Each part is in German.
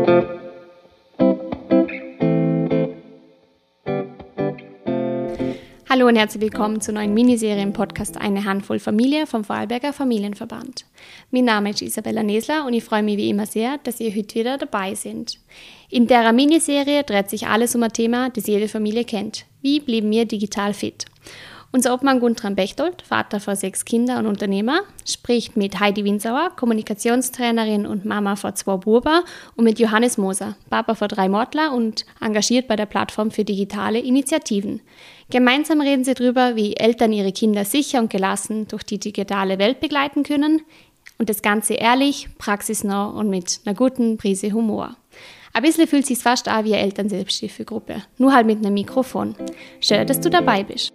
Hallo und herzlich willkommen zur neuen Miniserie im Podcast Eine Handvoll Familie vom Vorarlberger Familienverband. Mein Name ist Isabella Nesler und ich freue mich wie immer sehr, dass ihr heute wieder dabei seid. In der Miniserie dreht sich alles um ein Thema, das jede Familie kennt. Wie blieben wir digital fit? Unser Obmann Guntram Bechtold, Vater von 6 Kindern und Unternehmer, spricht mit Heidi Winsauer, Kommunikationstrainerin und Mama von 2 Buben, und mit Johannes Moser, Papa von 3 Mortler und engagiert bei der Plattform für digitale Initiativen. Gemeinsam reden sie darüber, wie Eltern ihre Kinder sicher und gelassen durch die digitale Welt begleiten können, und das Ganze ehrlich, praxisnah und mit einer guten Prise Humor. Ein bisschen fühlt es sich fast an wie eine Elternselbsthilfegruppe, nur halt mit einem Mikrofon. Schön, dass du dabei bist.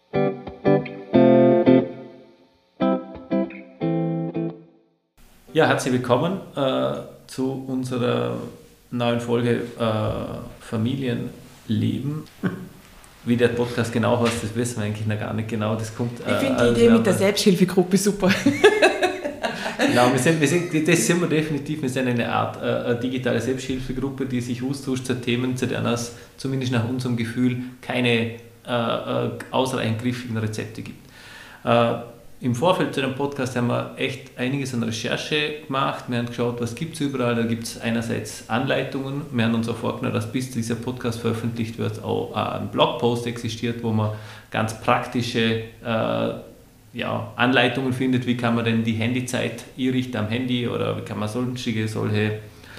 Ja, herzlich willkommen zu unserer neuen Folge Familienleben. Wie der Podcast genau heißt, das wissen wir eigentlich noch gar nicht genau. Das kommt, ich finde die Idee mit der Selbsthilfegruppe super. Genau, das sind wir definitiv. Wir sind eine Art digitale Selbsthilfegruppe, die sich austauscht zu Themen, zu denen es zumindest nach unserem Gefühl keine ausreichend griffigen Rezepte gibt. Im Vorfeld zu dem Podcast haben wir echt einiges an Recherche gemacht. Wir haben geschaut, was gibt es überall. Da gibt es einerseits Anleitungen. Wir haben uns auch vorgenommen, dass bis dieser Podcast veröffentlicht wird, auch ein Blogpost existiert, wo man ganz praktische Anleitungen findet. Wie kann man denn die Handyzeit einrichten am Handy oder wie kann man solche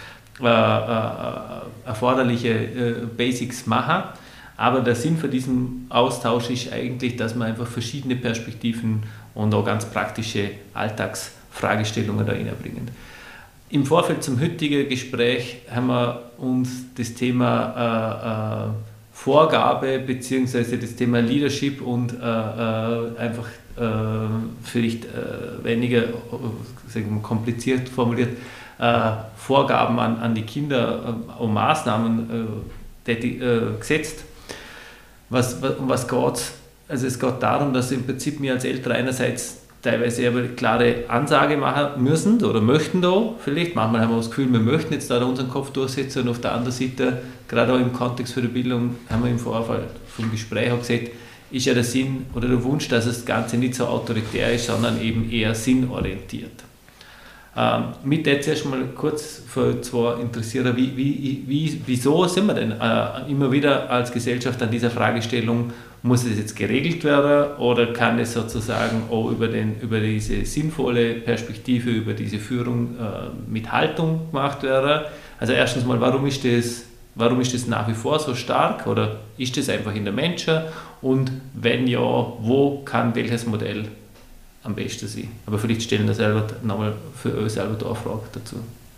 erforderliche Basics machen. Aber der Sinn für diesen Austausch ist eigentlich, dass man einfach verschiedene Perspektiven und auch ganz praktische Alltagsfragestellungen da reinbringen. Im Vorfeld zum heutigen Gespräch haben wir uns das Thema Vorgabe bzw. das Thema Leadership und einfach vielleicht weniger kompliziert formuliert Vorgaben an die Kinder und Maßnahmen gesetzt. Was geht? Also es geht darum, dass im Prinzip wir als Eltern einerseits teilweise aber klare Ansage machen müssen oder möchten da vielleicht. Manchmal haben wir das Gefühl, wir möchten jetzt da unseren Kopf durchsetzen, und auf der anderen Seite, gerade auch im Kontext für die Bildung, haben wir im Vorfall vom Gespräch auch gesagt, ist ja der Sinn oder der Wunsch, dass das Ganze nicht so autoritär ist, sondern eben eher sinnorientiert. Mich würde zuerst mal kurz für zwei interessieren, wieso sind wir denn immer wieder als Gesellschaft an dieser Fragestellung, muss es jetzt geregelt werden oder kann es sozusagen auch über diese sinnvolle Perspektive, über diese Führung mit Haltung gemacht werden? Also erstens mal, warum ist das nach wie vor so stark oder ist das einfach in der Menschen, und wenn ja, wo kann welches Modell am besten sein? Aber vielleicht stellen wir selber nochmal für euch selber da eine Frage dazu.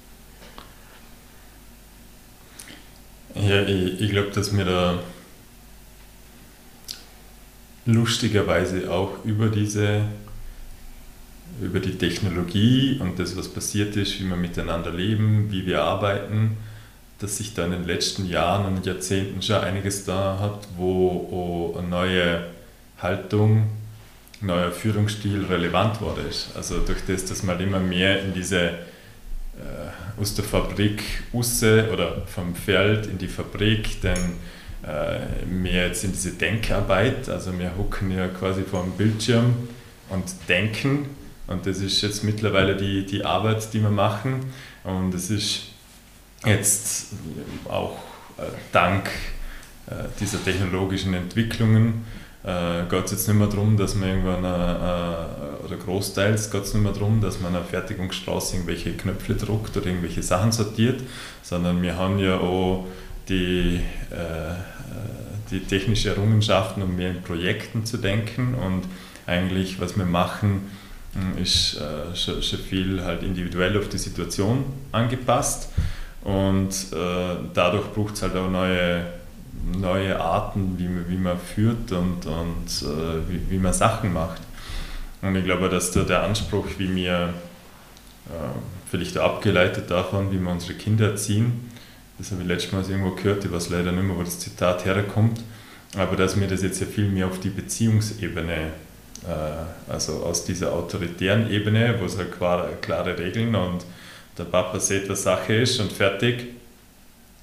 Ja, ich glaube, dass wir da lustigerweise auch über die Technologie und das, was passiert ist, wie wir miteinander leben, wie wir arbeiten, dass sich da in den letzten Jahren und Jahrzehnten schon einiges da hat, wo eine neue Haltung, neuer Führungsstil relevant worden ist. Also durch das, dass man immer mehr in diese aus der Fabrik raus oder vom Feld in die Fabrik, dann mehr jetzt in diese Denkarbeit, also wir hocken ja quasi vor dem Bildschirm und denken, und das ist jetzt mittlerweile die Arbeit, die wir machen, und es ist jetzt auch dank dieser technologischen Entwicklungen geht es jetzt nicht mehr darum, dass man irgendwann oder großteils geht es nicht mehr darum, dass man eine Fertigungsstraße irgendwelche Knöpfe druckt oder irgendwelche Sachen sortiert, sondern wir haben ja auch die technische Errungenschaften, um mehr in Projekten zu denken, und eigentlich, was wir machen, ist schon viel halt individuell auf die Situation angepasst, und dadurch braucht es halt auch neue Arten, wie man führt und wie man Sachen macht. Und ich glaube, dass der Anspruch, wie wir vielleicht auch abgeleitet davon, wie wir unsere Kinder erziehen, das habe ich letztes Mal irgendwo gehört, ich weiß leider nicht mehr, wo das Zitat herkommt, aber dass wir das jetzt ja viel mehr auf die Beziehungsebene, also aus dieser autoritären Ebene, wo es halt klare Regeln und der Papa sieht, was Sache ist und fertig,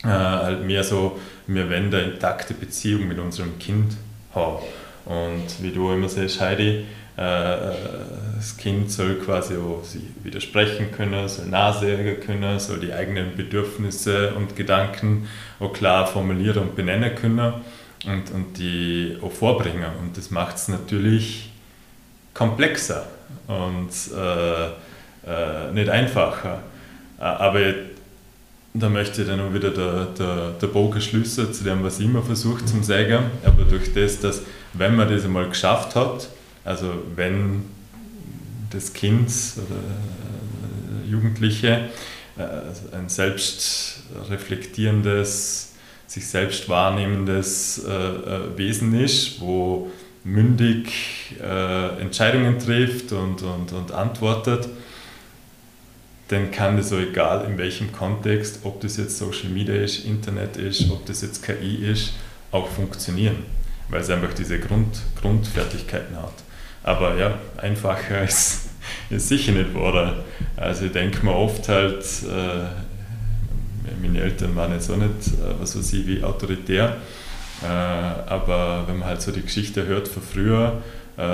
halt mehr so, wir wollen eine intakte Beziehung mit unserem Kind haben. Und wie du immer sagst, Heidi, das Kind soll quasi auch sich widersprechen können, soll nachsagen können, soll die eigenen Bedürfnisse und Gedanken auch klar formulieren und benennen können und die auch vorbringen. Und das macht es natürlich komplexer und nicht einfacher. Aber da möchte ich dann auch wieder der Bogen schließen zu dem, was ich immer versuche zu sagen. Aber durch das, dass, wenn man das einmal geschafft hat, also wenn das Kind oder Jugendliche ein selbstreflektierendes, sich selbst wahrnehmendes Wesen ist, wo mündig Entscheidungen trifft und antwortet, dann kann das so egal in welchem Kontext, ob das jetzt Social Media ist, Internet ist, ob das jetzt KI ist, auch funktionieren, weil es einfach diese Grundfertigkeiten hat. Aber ja, einfacher ist sicher nicht geworden. Also ich denke mir oft halt, meine Eltern waren jetzt auch nicht, was weiß ich, wie autoritär, aber wenn man halt so die Geschichte hört von früher,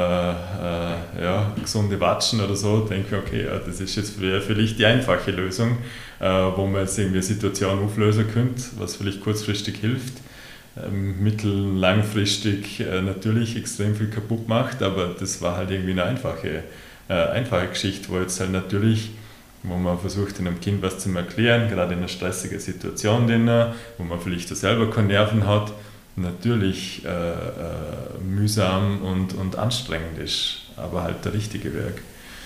gesunde Watschen oder so, denke ich, okay, das ist jetzt vielleicht die einfache Lösung, wo man jetzt irgendwie eine Situation auflösen könnte, was vielleicht kurzfristig hilft, mittel-, langfristig natürlich extrem viel kaputt macht, aber das war halt irgendwie eine einfache Geschichte, wo jetzt halt natürlich, wo man versucht, einem Kind was zu erklären, gerade in einer stressigen Situation, wo man vielleicht auch selber keine Nerven hat, natürlich mühsam und anstrengend ist, aber halt der richtige Weg.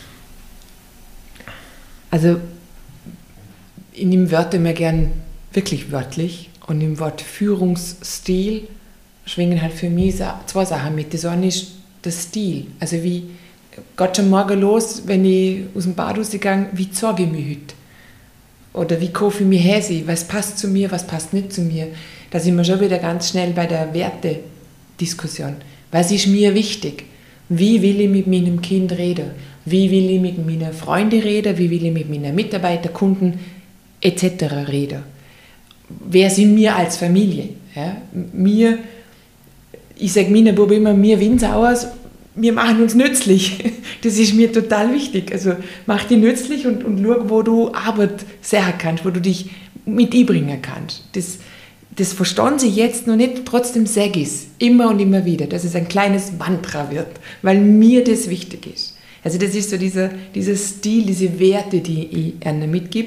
Also ich nehme Wörter immer gern wirklich wörtlich und im Wort Führungsstil schwingen halt für mich zwei Sachen mit. Das eine ist der Stil, also wie geht schon morgen los, wenn ich aus dem Bad rausgehe, wie zeige ich mich heute? Oder wie kaufe ich mich her? Was passt zu mir, was passt nicht zu mir? Da sind wir schon wieder ganz schnell bei der Wertediskussion. Was ist mir wichtig? Wie will ich mit meinem Kind reden? Wie will ich mit meinen Freunden reden? Wie will ich mit meinen Mitarbeitern, Kunden etc. reden? Wer sind wir als Familie? Ja, ich sage meinen Buben immer, wir Winsauers, wir machen uns nützlich. Das ist mir total wichtig. Also mach dich nützlich und schau, wo du Arbeit sehen kannst, wo du dich mit einbringen kannst. Das verstehen sie jetzt noch nicht, trotzdem sage ich es immer und immer wieder, dass es ein kleines Mantra wird, weil mir das wichtig ist. Also das ist so dieser Stil, diese Werte, die ich ihnen mitgebe.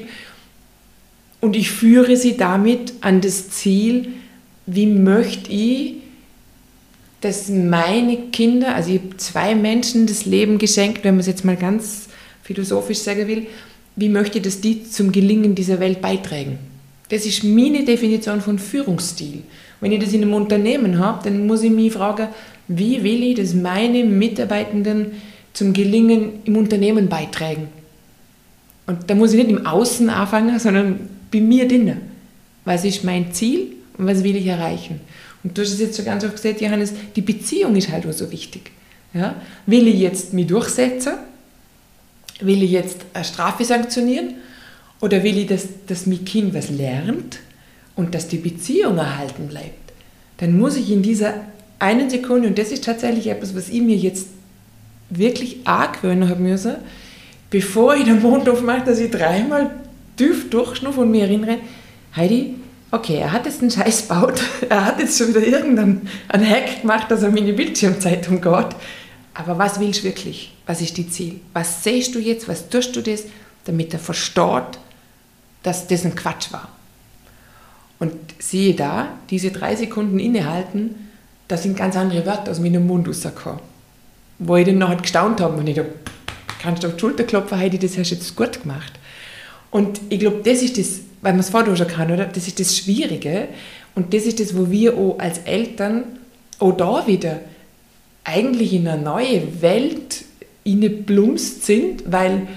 Und ich führe sie damit an das Ziel, wie möchte ich, dass meine Kinder, also ich habe 2 Menschen das Leben geschenkt, wenn man es jetzt mal ganz philosophisch sagen will, wie möchte ich, dass die zum Gelingen dieser Welt beitragen? Das ist meine Definition von Führungsstil. Wenn ich das in einem Unternehmen habe, dann muss ich mich fragen, wie will ich, dass meine Mitarbeitenden zum Gelingen im Unternehmen beitragen? Und da muss ich nicht im Außen anfangen, sondern bei mir drinnen. Was ist mein Ziel und was will ich erreichen? Und du hast es jetzt schon ganz oft gesagt, Johannes, die Beziehung ist halt auch so wichtig. Ja? Will ich jetzt mich durchsetzen? Will ich jetzt eine Strafe sanktionieren? Oder will ich, dass mein Kind was lernt und dass die Beziehung erhalten bleibt? Dann muss ich in dieser einen Sekunde, und das ist tatsächlich etwas, was ich mir jetzt wirklich angewöhnen habe müssen, bevor ich den Mund aufmache, dass ich 3-mal tief durchschnuffe und mich erinnere, Heidi, okay, er hat jetzt einen Scheiß gebaut, er hat jetzt schon wieder irgendeinen Hack gemacht, dass er meine Bildschirmzeit umgeht, aber was willst du wirklich? Was ist dein Ziel? Was siehst du jetzt? Was tust du das, damit er versteht, dass das ein Quatsch war? Und siehe da, diese 3 Sekunden innehalten, da sind ganz andere Wörter aus meinem Mund rausgekommen. Wo ich dann noch gestaunt habe und ich dachte, kannst du auf die Schulter klopfen, Heidi, das hast du jetzt gut gemacht. Und ich glaube, das ist das, weil man es vorher schon kann, oder? Das ist das Schwierige und das ist das, wo wir auch als Eltern auch da wieder eigentlich in eine neue Welt plumpst sind, weil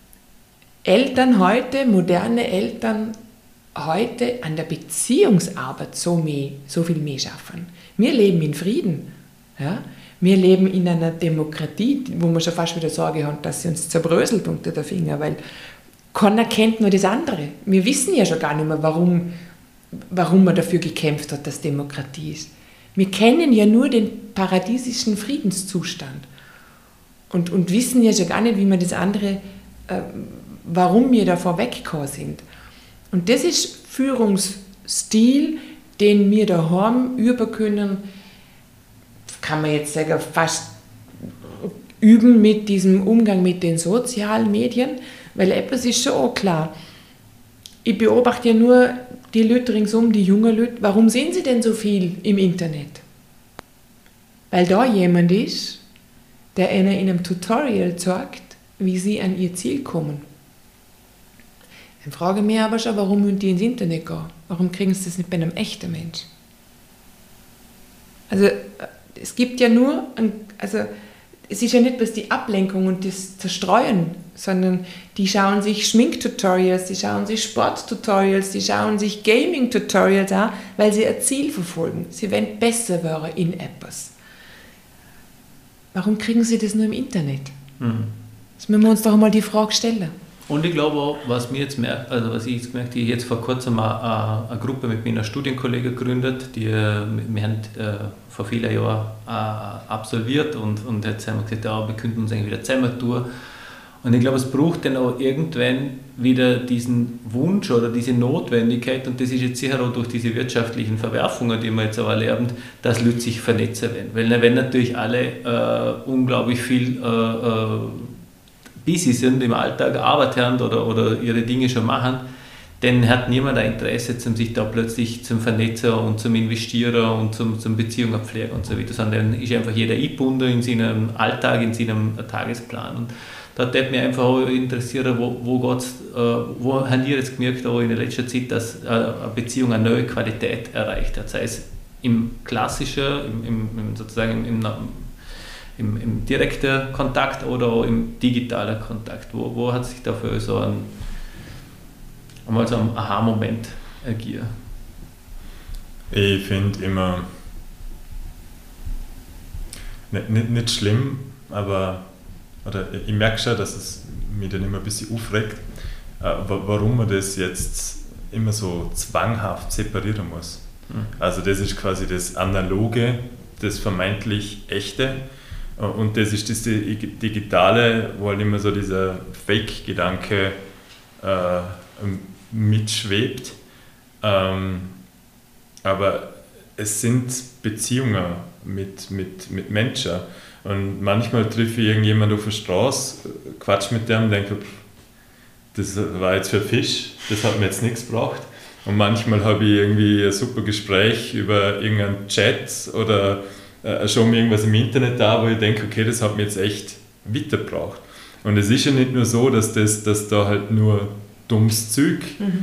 Eltern heute, moderne Eltern heute an der Beziehungsarbeit so viel mehr schaffen. Wir leben in Frieden. Ja? Wir leben in einer Demokratie, wo man schon fast wieder Sorge hat, dass sie uns zerbröselt unter der Finger, weil keiner kennt nur das andere. Wir wissen ja schon gar nicht mehr, warum warum man dafür gekämpft hat, dass Demokratie ist. Wir kennen ja nur den paradiesischen Friedenszustand und wissen ja schon gar nicht, wie man das andere, warum wir davor weggekommen sind. Und das ist Führungsstil, den wir daheim üben können, kann man jetzt sagen, fast üben mit diesem Umgang mit den sozialen Medien, weil etwas ist schon auch klar. Ich beobachte ja nur die Leute ringsum, die jungen Leute. Warum sehen sie denn so viel im Internet? Weil da jemand ist, der ihnen in einem Tutorial zeigt, wie sie an ihr Ziel kommen. Dann frage ich mich aber schon, warum müssen die ins Internet gehen? Warum kriegen sie das nicht bei einem echten Mensch? Also es gibt ja nur, es ist ja nicht bloß die Ablenkung und das Zerstreuen, sondern die schauen sich Schminktutorials, die schauen sich Sporttutorials, die schauen sich Gaming-Tutorials an, weil sie ein Ziel verfolgen. Sie wollen besser werden in etwas. Warum kriegen sie das nur im Internet? Das müssen wir uns doch mal die Frage stellen. Und ich glaube auch, was ich jetzt gemerkt habe, ich jetzt vor kurzem eine Gruppe mit meiner Kollegin gegründet, wir haben vor vielen Jahren absolviert und jetzt haben wir gesagt, ja, wir könnten uns eigentlich wieder zusammen tun. Und ich glaube, es braucht dann auch irgendwann wieder diesen Wunsch oder diese Notwendigkeit, und das ist jetzt sicher auch durch diese wirtschaftlichen Verwerfungen, die wir jetzt auch erleben, dass Leute sich vernetzen werden. Weil wenn natürlich alle unglaublich viel busy sind im Alltag, arbeiten oder ihre Dinge schon machen, dann hat niemand ein Interesse, sich da plötzlich zum Vernetzen und zum Investieren und zum Beziehungen pflegen und so weiter, sondern ist einfach jeder eingebunden in seinem Alltag, in seinem Tagesplan. Und da würde mich einfach auch interessieren, wo haben ihr jetzt gemerkt, auch in der letzten Zeit, dass eine Beziehung eine neue Qualität erreicht hat, sei es im klassischen, im direkten Kontakt oder auch im digitalen Kontakt. Wo hat sich dafür so ein Aha-Moment ergeben? Ich finde immer nicht schlimm, aber ich merke schon, dass es mich dann immer ein bisschen aufregt, warum man das jetzt immer so zwanghaft separieren muss. Also das ist quasi das Analoge, das vermeintlich Echte, und das ist das Digitale, wo halt immer so dieser Fake-Gedanke mitschwebt. Aber es sind Beziehungen mit Menschen. Und manchmal treffe ich irgendjemanden auf der Straße, quatsch mit dem und denke, das war jetzt für Fisch, das hat mir jetzt nichts gebracht. Und manchmal habe ich irgendwie ein super Gespräch über irgendeinen Chat oder schon mir irgendwas im Internet da, wo ich denke, okay, das hat mir jetzt echt weitergebracht. Und es ist ja nicht nur so, dass da halt nur dummes Zeug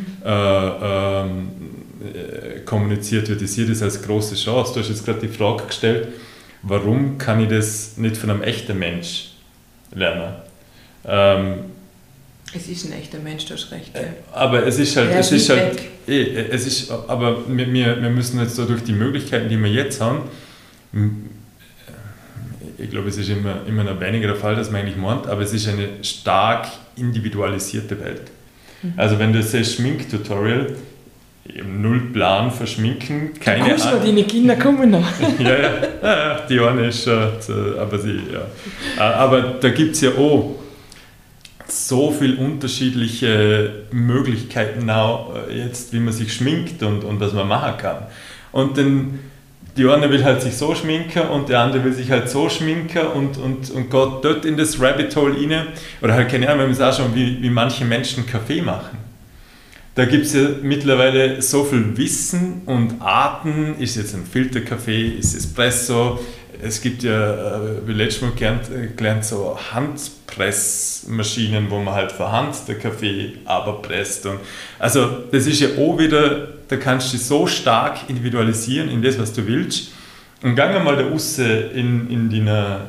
kommuniziert wird. Ich sehe das als große Chance. Du hast jetzt gerade die Frage gestellt, warum kann ich das nicht von einem echten Mensch lernen? Es ist ein echter Mensch, du hast recht. Ja. Aber aber wir müssen jetzt da durch die Möglichkeiten, die wir jetzt haben, ich glaube, es ist immer noch weniger der Fall, dass man eigentlich meint, aber es ist eine stark individualisierte Welt. Also wenn du siehst, Schminktutorial, ich habe null Plan für Schminken, keine Ahnung. Deine Kinder kommen noch. ja, die eine ist schon, aber sie, ja. Aber da gibt es ja auch so viele unterschiedliche Möglichkeiten auch jetzt, wie man sich schminkt und was man machen kann. Und dann, die eine will halt sich so schminken und der andere will sich halt so schminken und geht dort in das Rabbit Hole rein. Oder halt, keine Ahnung, wenn man es auch schon, wie manche Menschen Kaffee machen. Da gibt es ja mittlerweile so viel Wissen und Arten. Ist jetzt ein Filterkaffee, ist Espresso. Es gibt ja, wie letztes Mal gelernt, so Handpressmaschinen, wo man halt von Hand den Kaffee presst. Und also das ist ja auch wieder, da kannst du dich so stark individualisieren in das, was du willst. Und geh mal da raus in deiner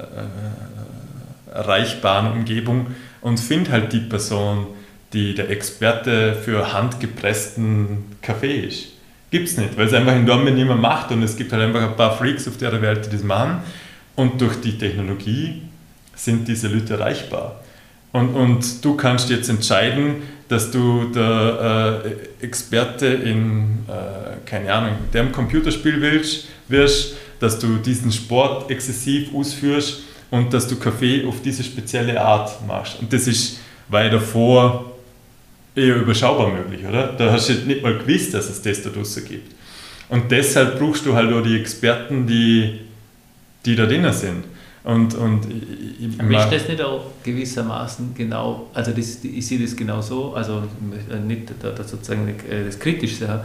erreichbaren Umgebung und find halt die Person, die der Experte für handgepressten Kaffee ist. Gibt es nicht, weil es einfach in Dortmund niemand macht und es gibt halt einfach ein paar Freaks auf der Welt, die das machen, und durch die Technologie sind diese Leute erreichbar. Und du kannst jetzt entscheiden, dass du der Experte in, keine Ahnung, dem Computerspiel wirst, dass du diesen Sport exzessiv ausführst und dass du Kaffee auf diese spezielle Art machst. Und das war ja davor eher überschaubar möglich, oder? Da hast du nicht mal gewusst, dass es das da draussen gibt. Und deshalb brauchst du halt auch die Experten, die da drin sind. Und aber ist das nicht auch gewissermaßen genau, also ich sehe das genau so, also nicht da sozusagen das Kritische.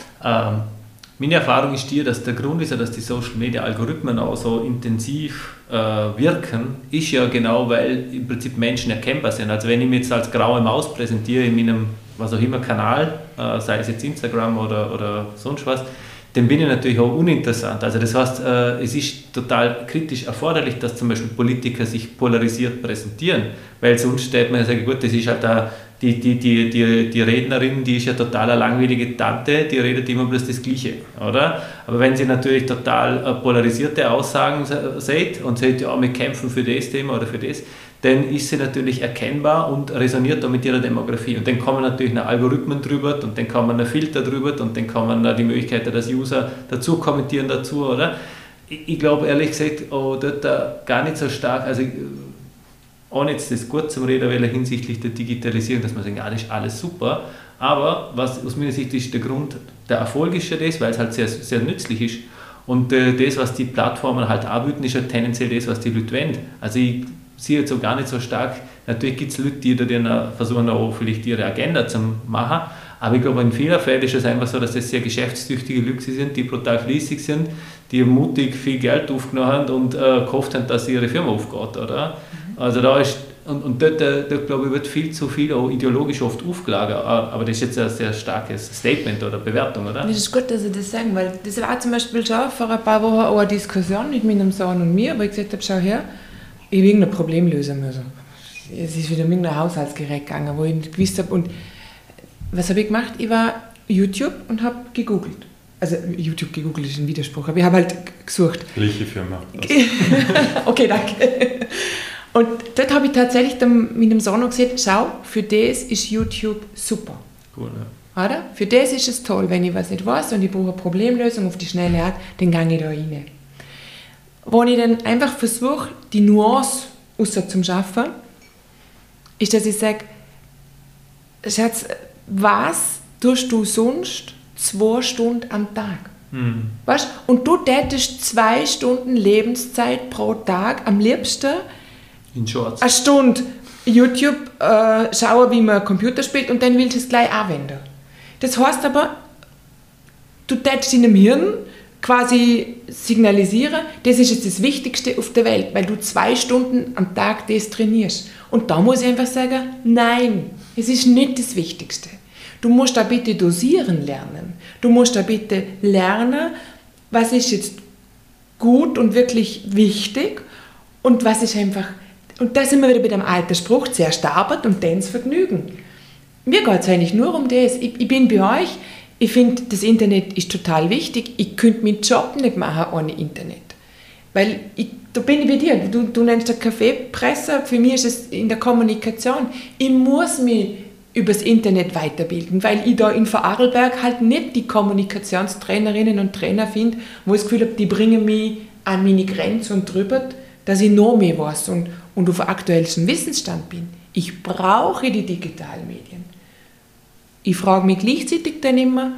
Meine Erfahrung ist die, dass der Grund ist ja, dass die Social Media Algorithmen auch so intensiv wirken, ist ja genau, weil im Prinzip Menschen erkennbar sind. Also wenn ich mich jetzt als graue Maus präsentiere in meinem, was auch immer, Kanal, sei es jetzt Instagram oder sonst was, dann bin ich natürlich auch uninteressant. Also das heißt, es ist total kritisch erforderlich, dass zum Beispiel Politiker sich polarisiert präsentieren, weil sonst stellt man ja sagen, gut, das ist halt die Rednerin, die ist ja total eine langweilige Tante, die redet immer bloß das Gleiche, oder? Aber wenn sie natürlich total polarisierte Aussagen sagt und sagt, ja, wir kämpfen für das Thema oder für das, dann ist sie natürlich erkennbar und resoniert da mit ihrer Demografie. Und dann kommen natürlich noch Algorithmen drüber und dann kommen noch Filter drüber und dann kommen noch die Möglichkeit, dass User dazu kommentieren dazu, oder? Ich glaube ehrlich gesagt, dort gar nicht so stark, also ohne jetzt das gut zum Reden will hinsichtlich der Digitalisierung, dass man sagt, ja, das ist alles super, aber was aus meiner Sicht ist der Grund, der Erfolg ist ja das, weil es halt sehr, sehr nützlich ist und das, was die Plattformen halt anbieten, ist ja tendenziell das, was die Leute wollen. Also ich sehe jetzt so gar nicht so stark, natürlich gibt es Leute, die da versuchen auch vielleicht ihre Agenda zu machen, aber ich glaube, in vielen Fällen ist es einfach so, dass das sehr geschäftstüchtige Leute sind, die brutal fleißig sind, die mutig viel Geld aufgenommen haben und gehofft haben, dass ihre Firma aufgeht, oder? Also da ist, und dort glaube ich, wird viel zu viel auch ideologisch oft aufgelagert, aber das ist jetzt ein sehr starkes Statement oder Bewertung, oder? Das ist gut, dass Sie das sagen, weil das war zum Beispiel schon vor ein paar Wochen auch eine Diskussion mit meinem Sohn und mir, wo ich gesagt habe, schau her, ich habe irgendein Problem lösen müssen. Es ist wieder mit einem Haushaltsgerät gegangen, wo ich nicht gewusst habe. Und was habe ich gemacht? Ich war YouTube und habe gegoogelt. Also YouTube gegoogelt ist ein Widerspruch, aber ich habe halt gesucht. Gleiche Firma. Okay, danke. Und dort habe ich tatsächlich dann mit dem Sohn noch gesagt, schau, für das ist YouTube super. Cool, ja. Oder? Für das ist es toll, wenn ich was nicht weiß und ich brauche eine Problemlösung auf die schnelle Art, dann gehe ich da rein. Wo ich dann einfach versuche, die Nuance außer zum Schaffen, ist, dass ich sage, Schatz, was tust du sonst 2 Stunden am Tag? Weißt? Und du tätest 2 Stunden Lebenszeit pro Tag, am liebsten in Shorts. eine Stunde YouTube schauen, wie man Computer spielt und dann willst du es gleich anwenden. Das heißt aber, du tätest in dem Hirn quasi signalisieren, das ist jetzt das Wichtigste auf der Welt, weil du 2 Stunden am Tag das trainierst. Und da muss ich einfach sagen, nein, es ist nicht das Wichtigste. Du musst da bitte dosieren lernen. Du musst da bitte lernen, was ist jetzt gut und wirklich wichtig und was ist einfach, und da sind wir wieder bei dem alten Spruch, zuerst die Arbeit und dann das Vergnügen. Mir geht es eigentlich nur um das. Ich bin bei euch. Ich finde, das Internet ist total wichtig. Ich könnte meinen Job nicht machen ohne Internet. Weil, da bin ich bei dir. Du nennst den Kaffeepresser. Für mich ist es in der Kommunikation. Ich muss mich über das Internet weiterbilden, weil ich da in Vorarlberg halt nicht die Kommunikationstrainerinnen und Trainer finde, wo ich das Gefühl habe, die bringen mich an meine Grenze und drüber, dass ich noch mehr weiß und auf aktuellsten Wissensstand bin. Ich brauche die digitalen Medien. Ich frage mich gleichzeitig dann immer,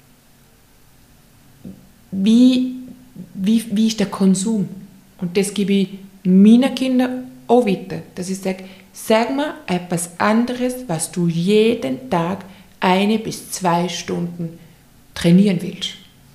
wie ist der Konsum? Und das gebe ich meinen Kindern auch weiter, dass ich sage, sag mir etwas anderes, was du jeden Tag 1 bis 2 Stunden trainieren willst.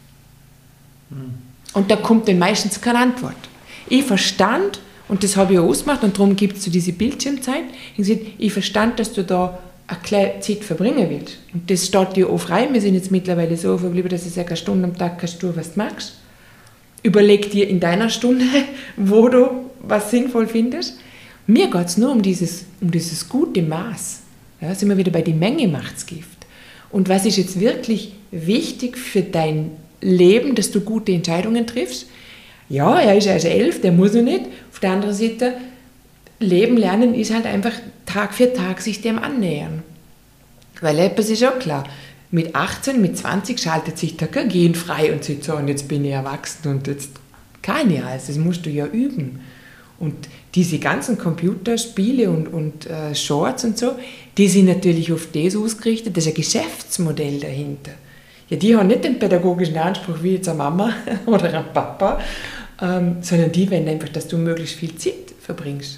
Und da kommt dann meistens keine Antwort. Ich verstand, und das habe ich auch ausgemacht, und darum gibt es so diese Bildschirmzeit, ich verstand, dass du da eine kleine Zeit verbringen willst. Und das steht dir auch frei. Wir sind jetzt mittlerweile so verblieben, dass ich sage, 1 Stunde am Tag kannst du, was du magst. Überleg dir in deiner Stunde, wo du was sinnvoll findest. Mir geht es nur um dieses gute Maß. Ja, sind wir wieder bei die Menge macht's Gift. Und was ist jetzt wirklich wichtig für dein Leben, dass du gute Entscheidungen triffst? Ja, er ist erst 11, der muss noch nicht. Auf der anderen Seite, Leben lernen ist halt einfach Tag für Tag sich dem annähern. Weil etwas ist auch klar, mit 18, mit 20 schaltet sich der Gehirn frei und sagt so, und jetzt bin ich erwachsen und jetzt kann ich alles, das musst du ja üben. Und diese ganzen Computerspiele und Shorts und so, die sind natürlich auf das ausgerichtet, das ist ein Geschäftsmodell dahinter. Ja, die haben nicht den pädagogischen Anspruch wie jetzt eine Mama oder ein Papa, sondern die wollen einfach, dass du möglichst viel Zeit verbringst.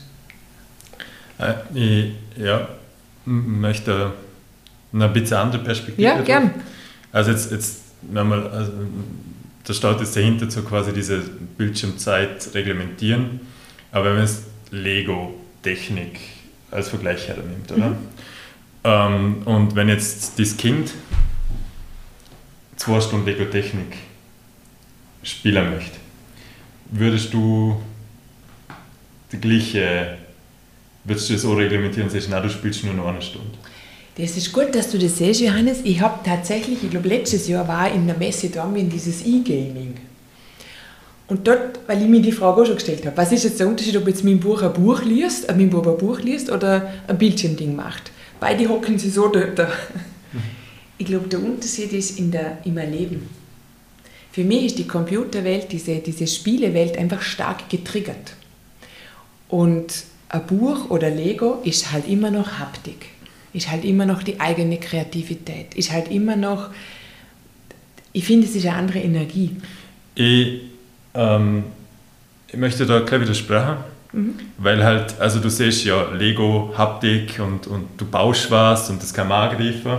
Ich möchte eine bisschen andere Perspektive. Ja, gern. Also jetzt nochmal, also da steht jetzt dahinter so quasi diese Bildschirmzeit reglementieren, aber wenn man jetzt Lego-Technik als Vergleich hernimmt, oder? Und wenn jetzt das Kind 2 Stunden Lego-Technik spielen möchte, würdest du würdest du das so reglementieren und sagst, nein, du spielst nur noch 1 Stunde? Das ist gut, dass du das siehst, Johannes. Ich habe tatsächlich, ich glaube letztes Jahr war in der Messe da in dieses E-Gaming. Und dort, weil ich mir die Frage auch schon gestellt habe, was ist jetzt der Unterschied, ob jetzt mein Bub ein Buch liest oder ein Bildschirmding macht? Beide hocken sie so dort. Ich glaube, der Unterschied ist im Erleben. Für mich ist die Computerwelt, diese Spielewelt einfach stark getriggert. Und ein Buch oder Lego ist halt immer noch Haptik, ist halt immer noch die eigene Kreativität, ist halt immer noch, ich finde, es ist eine andere Energie. Ich möchte da gleich widersprechen, weil halt, also du siehst ja Lego, Haptik und du baust was und das kann man angreifen.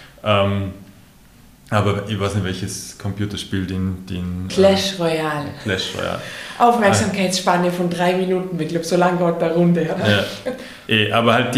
Aber ich weiß nicht, welches Computerspiel Clash Royale. Clash Royale. Aufmerksamkeitsspanne von 3 Minuten, ich glaube, so lange geht der Runde. Ja. Aber halt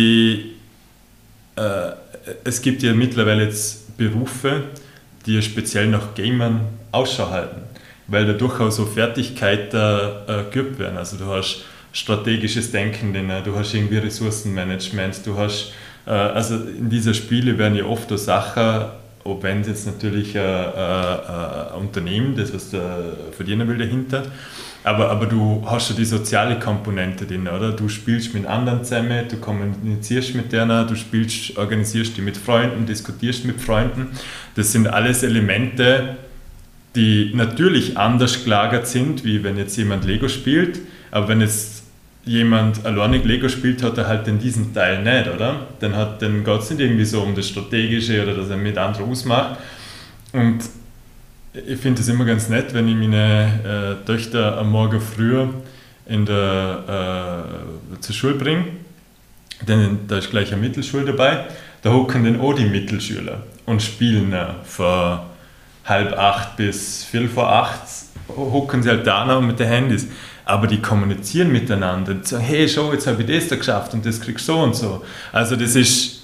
es gibt ja mittlerweile jetzt Berufe, die speziell nach Gamern Ausschau halten, weil da durchaus so Fertigkeiten geübt werden. Also du hast strategisches Denken drin, du hast irgendwie Ressourcenmanagement, du hast, also in dieser Spiele werden ja oft so Sachen, ob wenn es jetzt natürlich ein Unternehmen, das was der verdienen will dahinter, aber du hast schon die soziale Komponente drin, oder? Du spielst mit anderen zusammen, du kommunizierst mit denen, du organisierst dich mit Freunden, diskutierst mit Freunden. Das sind alles Elemente, die natürlich anders gelagert sind, wie wenn jetzt jemand Lego spielt, aber wenn jetzt jemand alleinig Lego spielt, hat er halt in diesem Teil nicht, oder? Dann geht es nicht irgendwie so um das Strategische oder dass er mit anderen ausmacht. Und ich finde es immer ganz nett, wenn ich meine Töchter am Morgen früher zur Schule bringe, denn da ist gleich eine Mittelschule dabei, da hocken dann auch die Mittelschüler und spielen von 7:30 bis 7:45, hocken sie halt da noch mit den Handys. Aber die kommunizieren miteinander und sagen, hey, schau, jetzt habe ich das da geschafft und das kriegst du so und so. Also das ist,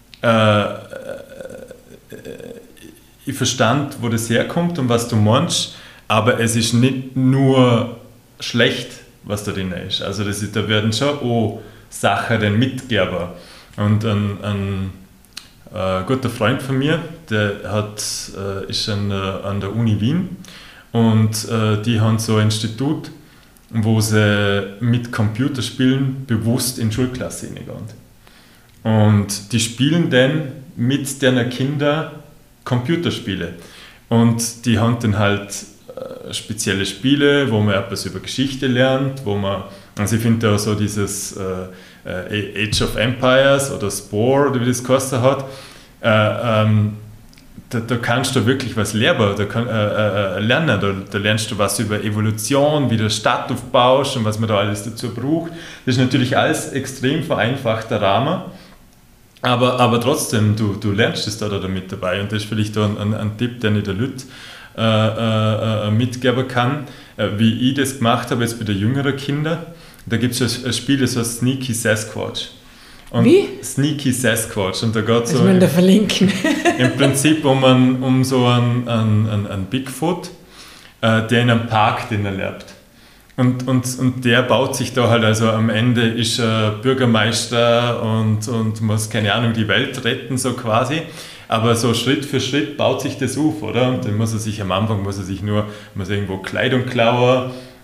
ich verstand, wo das herkommt und was du meinst, aber es ist nicht nur schlecht, was da drin ist. Also da werden schon auch Sachen dann mitgegeben. Und ein guter Freund von mir, der ist an der Uni Wien und die haben so ein Institut, wo sie mit Computerspielen bewusst in Schulklasse hineingehen. Und die spielen dann mit den Kindern Computerspiele. Und die haben dann halt spezielle Spiele, wo man etwas über Geschichte lernt, also ich finde da so dieses Age of Empires oder Spore, oder wie das geheißen hat, da kannst du wirklich was lernen, da lernst du was über Evolution, wie du Stadt aufbaust und was man da alles dazu braucht. Das ist natürlich alles extrem vereinfachter Rahmen, aber trotzdem, du lernst es da mit dabei und das ist vielleicht da ein Tipp, den ich den Leuten mitgeben kann, wie ich das gemacht habe jetzt bei den jüngeren Kindern. Da gibt es ein Spiel, das heißt Sneaky Sasquatch. Und wie? Sneaky Sasquatch. Und da geht so da verlinken. im Prinzip um so einen Bigfoot, der in einem Park lebt. Und der baut sich da halt, also am Ende ist er Bürgermeister und muss, keine Ahnung, die Welt retten, so quasi. Aber so Schritt für Schritt baut sich das auf, oder? Und dann muss er sich irgendwo Kleidung klauen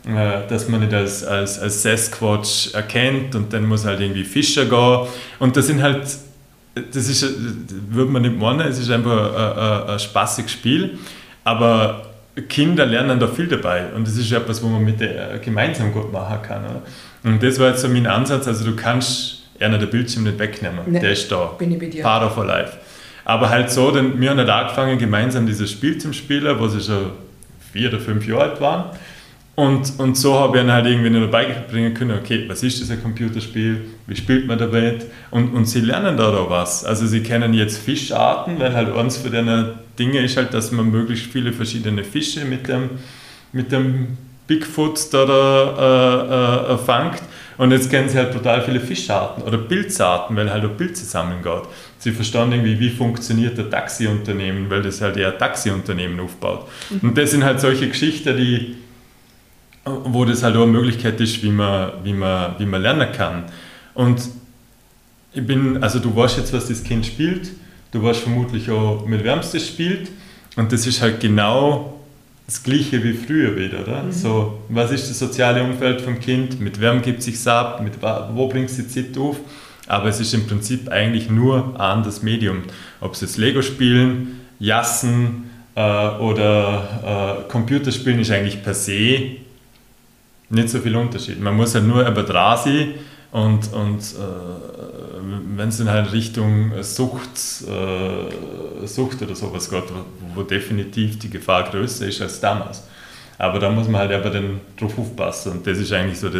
dass man nicht als Sasquatch erkennt und dann muss halt irgendwie Fischer gehen. Und das sind halt, das ist, würde man nicht meinen, es ist einfach ein spaßiges Spiel, aber Kinder lernen da viel dabei und das ist etwas, wo man mit der gemeinsam gut machen kann. Oder? Und das war jetzt so mein Ansatz, also du kannst den Bildschirm nicht wegnehmen, nee, der ist da, bin ich bei dir. Part of our life. Aber halt so, denn wir haben halt angefangen, gemeinsam dieses Spiel zu spielen, wo sie schon 4 oder 5 Jahre alt waren. Und so habe ich ihnen halt irgendwie noch dabei bringen können, okay, was ist das ein Computerspiel, wie spielt man damit? Und sie lernen da was. Also sie kennen jetzt Fischarten, weil halt eins von den Dingen ist halt, dass man möglichst viele verschiedene Fische mit dem Bigfoot da fangt. Und jetzt kennen sie halt total viele Fischarten oder Pilzarten, weil halt auch Pilze sammeln geht. Sie verstehen irgendwie, wie funktioniert ein Taxiunternehmen, weil das halt eher ein Taxiunternehmen aufbaut. Und das sind halt solche Geschichten, wo das halt auch eine Möglichkeit ist, wie man lernen kann. Und du weißt jetzt, was das Kind spielt, du weißt vermutlich auch, mit wem es das spielt. Und das ist halt genau das Gleiche wie früher wieder, oder? So, was ist das soziale Umfeld vom Kind, mit wem gibt es sich ab, wo bringt es die Zeit auf? Aber es ist im Prinzip eigentlich nur ein anderes Medium. Ob es jetzt Lego spielen, Jassen oder Computerspielen ist eigentlich per se nicht so viel Unterschied. Man muss halt nur dran sein und wenn es dann halt Richtung Sucht oder sowas geht, wo definitiv die Gefahr größer ist als damals. Aber da muss man halt aber dann drauf aufpassen und das ist eigentlich so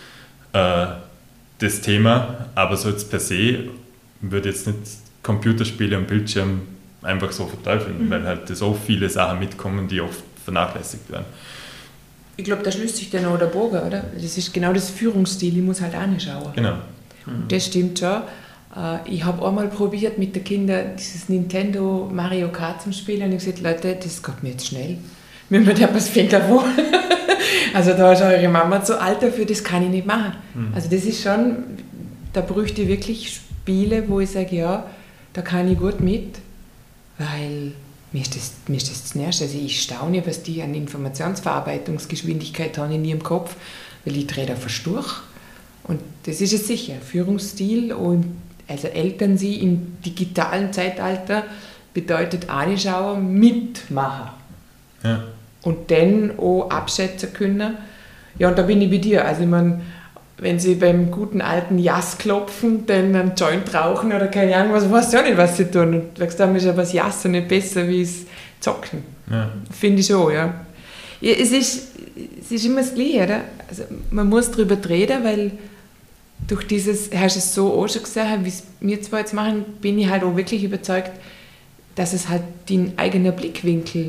das Thema. Aber so jetzt per se würde jetzt nicht Computerspiele am Bildschirm einfach so verteufeln, weil halt so viele Sachen mitkommen, die oft vernachlässigt werden. Ich glaube, da schließt sich dann auch der Bogen, oder? Das ist genau das Führungsstil, ich muss halt auch nicht schauen. Genau. Und das stimmt schon. Ich habe einmal probiert mit den Kindern dieses Nintendo Mario Kart zum Spielen und ich habe gesagt, Leute, das geht mir jetzt schnell. Mir wird etwas fehlen wo. Also da ist eure Mama zu alt dafür, das kann ich nicht machen. Also das ist schon, da bräuchte ich wirklich Spiele, wo ich sage, ja, da kann ich gut mit, weil mir ist das zuerst, also ich staune, was die an Informationsverarbeitungsgeschwindigkeit haben in ihrem Kopf, weil ich drehe da fast durch. Und das ist es sicher, Führungsstil, also Eltern sie im digitalen Zeitalter bedeutet anschauen, mitmachen. Ja. Und dann auch abschätzen können. Ja, und da bin ich bei dir. Also ich meine, wenn sie beim guten alten Jass klopfen, dann einen Joint rauchen oder keine Ahnung, was weißt du auch nicht, was sie tun. Und sagst, dann ist aber das Jassen nicht besser wie das Zocken. Ja. Finde ich schon, ja. Es ist immer das Gleiche, oder? Also man muss darüber reden, weil durch dieses, hast du es so auch schon gesehen, wie es wir zwei jetzt machen, bin ich halt auch wirklich überzeugt, dass es halt den eigenen Blickwinkel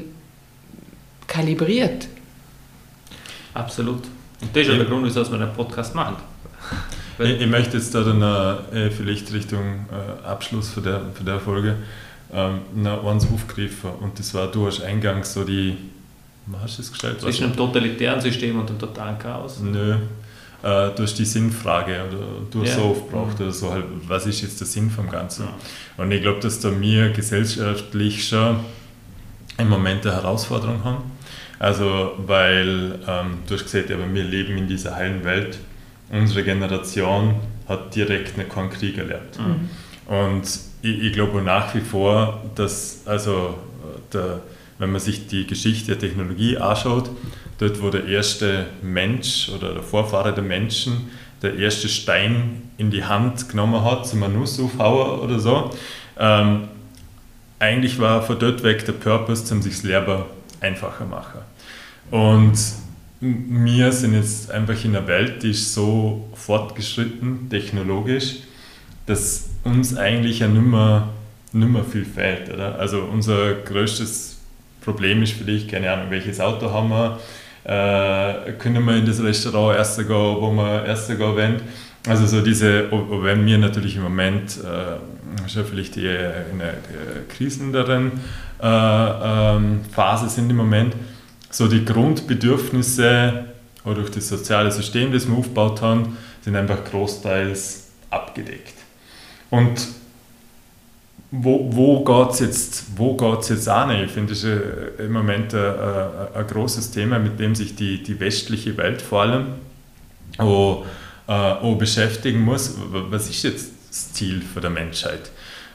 kalibriert. Absolut. Und das ist ja der Grund, wieso wir einen Podcast machen. Ich möchte jetzt da dann vielleicht Richtung Abschluss für der Folge noch eins aufgreifen. Und das war, du hast eingangs so die, was hast du das gestellt? Zwischen einem totalitären System und einem totalen Chaos? Nö. Du hast die Sinnfrage oder du hast so oft braucht oder so, halt, was ist jetzt der Sinn vom Ganzen? Ja. Und ich glaube, dass da wir gesellschaftlich schon im Moment eine Herausforderung haben. Also, weil du hast gesagt, aber wir leben in dieser heilen Welt. Unsere Generation hat direkt keinen Krieg erlebt. Und ich glaube nach wie vor, dass, wenn man sich die Geschichte der Technologie anschaut, dort wo der erste Mensch oder der Vorfahre der Menschen der erste Stein in die Hand genommen hat, zum Nuss aufhauen oder so, eigentlich war von dort weg der Purpose, um sich das Leben einfacher machen. Und wir sind jetzt einfach in einer Welt, die ist so fortgeschritten, technologisch, dass uns eigentlich ja nicht mehr viel fehlt. Oder? Also unser größtes Problem ist vielleicht, keine Ahnung, welches Auto haben wir, können wir in das Restaurant erst gehen, wo wir erst gehen wollen. Also so diese, wenn wir natürlich im Moment schon vielleicht in einer kriselnderen Phase sind im Moment, so die Grundbedürfnisse oder durch das soziale System, das wir aufgebaut haben, sind einfach großteils abgedeckt. Und wo geht's jetzt an? Ich finde, das ist im Moment ein großes Thema, mit dem sich die westliche Welt vor allem auch beschäftigen muss. Was ist jetzt das Ziel der Menschheit?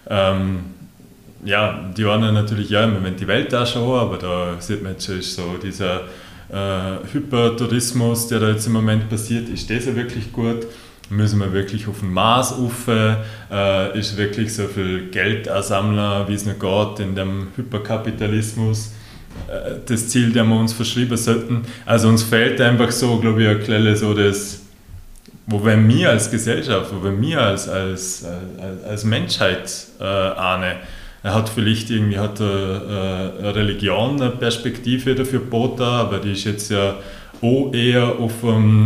Die waren natürlich im Moment die Welt anschauen, aber da sieht man jetzt schon so dieser Hypertourismus, der da jetzt im Moment passiert. Ist das ja wirklich gut? Müssen wir wirklich auf den Mars rauf? Ist wirklich so viel Geld ansammeln, wie es noch geht in dem Hyperkapitalismus? Das Ziel, das wir uns verschreiben sollten. Also uns fehlt einfach so, glaube ich, eine Quelle, so das, wo wir als Gesellschaft, wo wir als Menschheit ahnen. Er hat vielleicht eine Religion, eine Perspektive dafür geboten, aber die ist jetzt ja auch eher auf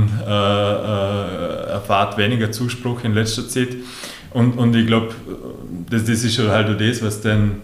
erfahrt weniger Zuspruch in letzter Zeit. Und ich glaube, das ist schon halt auch das, was dann,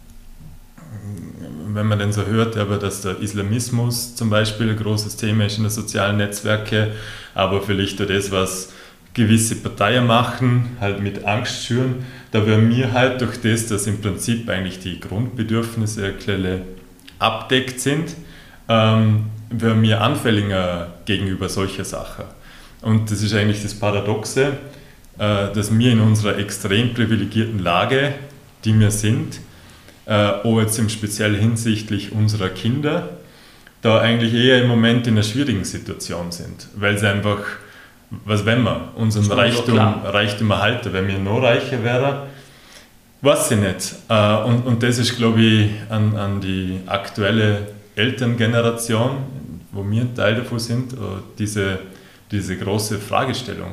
wenn man dann so hört, aber dass der Islamismus zum Beispiel ein großes Thema ist in den sozialen Netzwerken, aber vielleicht auch das, was gewisse Parteien machen, halt mit Angst schüren, da werden wir halt durch das, dass im Prinzip eigentlich die Grundbedürfnisse abdeckt sind, werden wir anfälliger gegenüber solcher Sachen. Und das ist eigentlich das Paradoxe, dass wir in unserer extrem privilegierten Lage, die wir sind, auch jetzt im Speziell hinsichtlich unserer Kinder, da eigentlich eher im Moment in einer schwierigen Situation sind, weil sie einfach, was wenn wir unseren Reichtum erhalten, wenn wir noch reicher wären, weiß ich nicht. Und das ist, glaube ich, an die aktuelle Elterngeneration, wo wir ein Teil davon sind, diese große Fragestellung.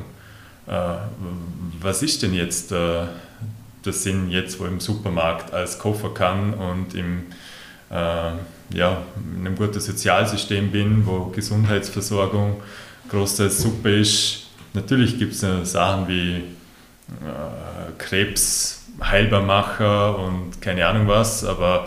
Was ist denn jetzt der Sinn jetzt, wo ich im Supermarkt alles kaufen kann und in einem guten Sozialsystem bin, wo Gesundheitsversorgung großteils super ist. Natürlich gibt es Sachen wie Krebs heilbar machen und keine Ahnung was, aber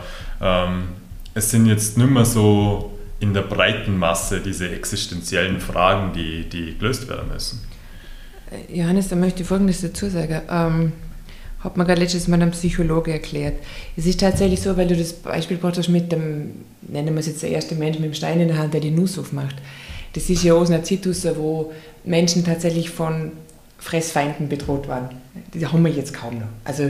es sind jetzt nicht mehr so in der breiten Masse diese existenziellen Fragen, die gelöst werden müssen. Johannes, da möchte ich Folgendes dazu sagen. Hat mir gerade letztes Mal ein Psychologe erklärt. Es ist tatsächlich so, weil du das Beispiel gebracht hast mit dem, nennen wir es jetzt der erste Mensch mit dem Stein in der Hand, der die Nuss aufmacht. Das ist ja aus einer Zeit, wo Menschen tatsächlich von Fressfeinden bedroht waren. Die haben wir jetzt kaum noch. Also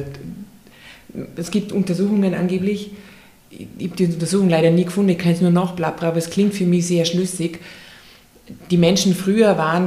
es gibt Untersuchungen angeblich, ich habe die Untersuchung leider nie gefunden, ich kann es nur nachplappern, aber es klingt für mich sehr schlüssig. Die Menschen früher waren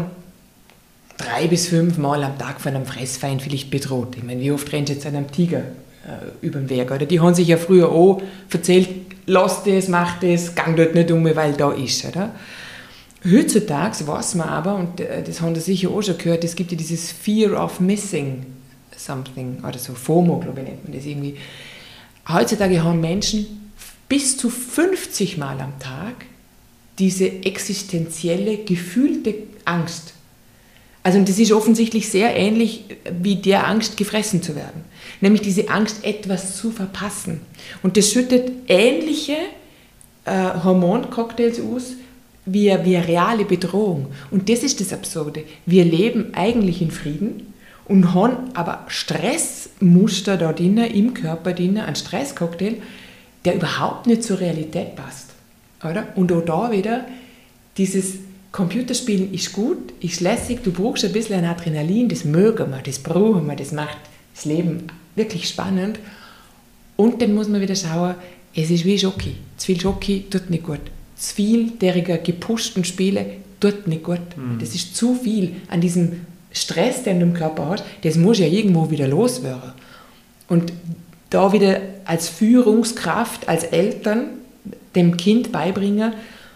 3 bis 5 Mal am Tag von einem Fressfeind vielleicht bedroht. Ich meine, wie oft rennt jetzt einem Tiger über den Weg? Oder die haben sich ja früher auch erzählt, lass das, mach das, gang dort nicht um, weil da ist. Oder? Heutzutage weiß man aber, und das haben Sie sicher auch schon gehört, es gibt ja dieses Fear of Missing Something, oder so FOMO, glaube ich, nennt man das irgendwie. Heutzutage haben Menschen bis zu 50 Mal am Tag diese existenzielle, gefühlte Angst. Also das ist offensichtlich sehr ähnlich wie der Angst, gefressen zu werden. Nämlich diese Angst, etwas zu verpassen. Und das schüttet ähnliche Hormoncocktails aus wie eine reale Bedrohung. Und das ist das Absurde. Wir leben eigentlich in Frieden und haben aber Stressmuster da drin, im Körper drin, ein Stresscocktail, der überhaupt nicht zur Realität passt. Oder? Und auch da wieder dieses Computerspielen ist gut, ist lässig, du brauchst ein bisschen ein Adrenalin, das mögen wir, das brauchen wir, das macht das Leben wirklich spannend. Und dann muss man wieder schauen, es ist wie Schoki. Zu viel Schoki tut nicht gut. Zu viel deriger gepushten Spiele tut nicht gut. Das ist zu viel an diesem Stress, den du im Körper hast, das muss ja irgendwo wieder loswerden. Und da wieder als Führungskraft, als Eltern dem Kind beibringen,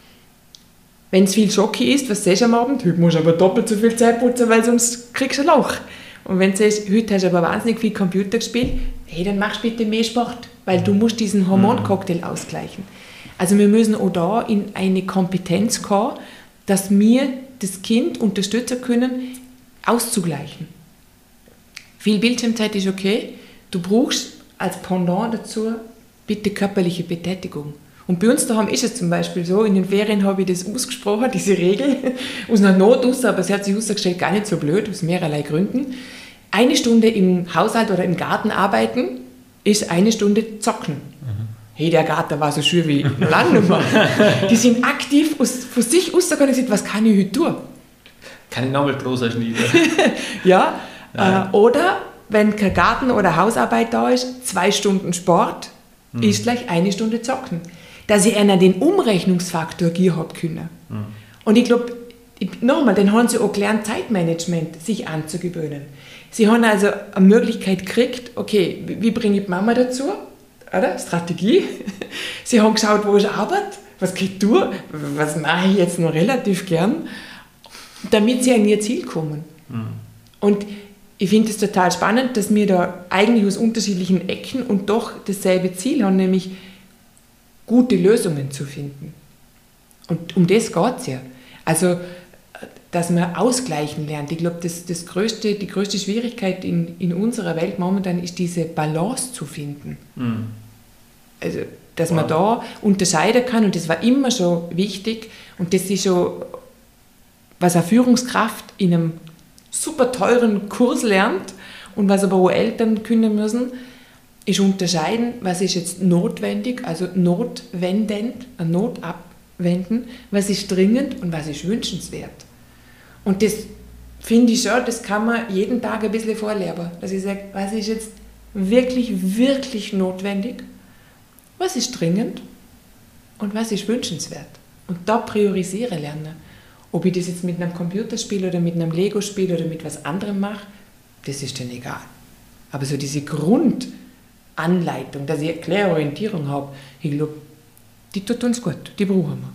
wenn es viel Schoki ist, was siehst du am Abend? Heute musst du aber doppelt so viel Zeit putzen, weil sonst kriegst du ein Loch. Und wenn du siehst, heute hast du aber wahnsinnig viel Computer gespielt, hey, dann machst du bitte mehr Sport, weil du musst diesen Hormoncocktail ausgleichen. Also wir müssen auch da in eine Kompetenz kommen, dass wir das Kind unterstützen können, auszugleichen. Viel Bildschirmzeit ist okay, du brauchst als Pendant dazu bitte körperliche Betätigung. Und bei uns daheim ist es zum Beispiel so, in den Ferien habe ich das ausgesprochen, diese Regel, aus einer Not aus, aber es hat sich herausgestellt, gar nicht so blöd, aus mehrerlei Gründen. 1 Stunde im Haushalt oder im Garten arbeiten, ist 1 Stunde zocken. Hey, der Garten war so schön wie noch lange nicht mehr. Die sind aktiv von sich ausorganisiert, was kann ich heute tun? Kann ich nochmal größer schneiden? Ja, oder wenn kein Garten oder Hausarbeit da ist, 2 Stunden Sport ist gleich 1 Stunde zocken. Dass ich einer den Umrechnungsfaktor geben habe können. Und ich glaube, nochmal, den haben sie auch gelernt, Zeitmanagement sich anzugewöhnen. Sie haben also eine Möglichkeit gekriegt, okay, wie bringe ich die Mama dazu? Oder? Strategie. Sie haben geschaut, wo ist Arbeit, was kann ich tun, was mache ich jetzt noch relativ gern, damit sie an ihr Ziel kommen. Und ich finde es total spannend, dass wir da eigentlich aus unterschiedlichen Ecken und doch dasselbe Ziel haben, nämlich gute Lösungen zu finden. Und um das geht es ja. Also, dass man ausgleichen lernt. Ich glaube, die größte Schwierigkeit in unserer Welt momentan ist, diese Balance zu finden. Also, dass man da unterscheiden kann, und das war immer schon wichtig, und das ist schon, was eine Führungskraft in einem super teuren Kurs lernt und was aber auch Eltern können müssen, ist unterscheiden, was ist jetzt notwendig, also notwendend, eine Not abwenden, was ist dringend und was ist wünschenswert. Und das finde ich schon, das kann man jeden Tag ein bisschen vorlernen. Dass ich sage, was ist jetzt wirklich, wirklich notwendig, was ist dringend und was ist wünschenswert. Und da priorisieren lernen. Ob ich das jetzt mit einem Computerspiel oder mit einem Lego-Spiel oder mit was anderem mache, das ist dann egal. Aber so diese Grundanleitung, dass ich eine klare Orientierung habe, ich glaube, die tut uns gut, die brauchen wir.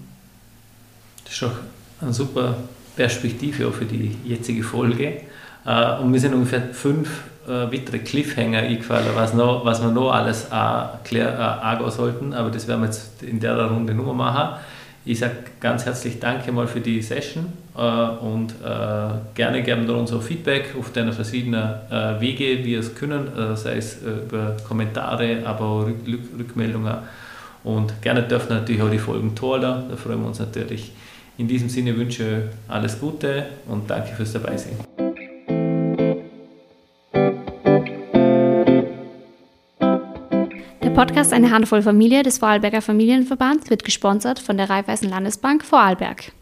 Das ist auch eine super Perspektive auch für die jetzige Folge. Und mir sind ungefähr 5 weitere Cliffhanger eingefallen, was wir noch alles angehen sollten, aber das werden wir jetzt in der Runde nur machen. Ich sage ganz herzlich Danke mal für die Session und gerne geben wir uns auch Feedback auf deine verschiedenen Wege, wie wir es können, sei es über Kommentare, aber auch Rückmeldungen, und gerne dürfen natürlich auch die Folgen teilen, da freuen wir uns natürlich. In diesem Sinne wünsche ich alles Gute und danke fürs Dabeisein. Der Podcast Eine Handvoll Familie des Vorarlberger Familienverbands wird gesponsert von der Raiffeisen Landesbank Vorarlberg.